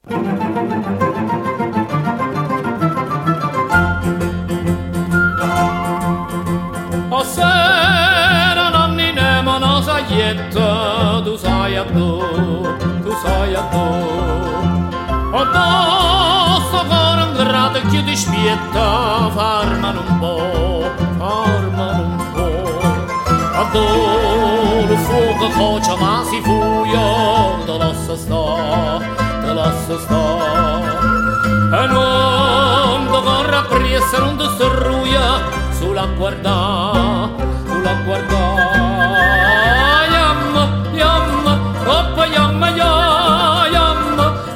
O sera nanni ne mano saglietta, tu sai a tu sai a o dosso con un grado che ti spietta, farmano un po', farmano un po'. Quando il fuoco coccia ma si fuia, te lascia sta, te lascia sta. E non ti corre appresso, non ti sorruia, sulla guarda,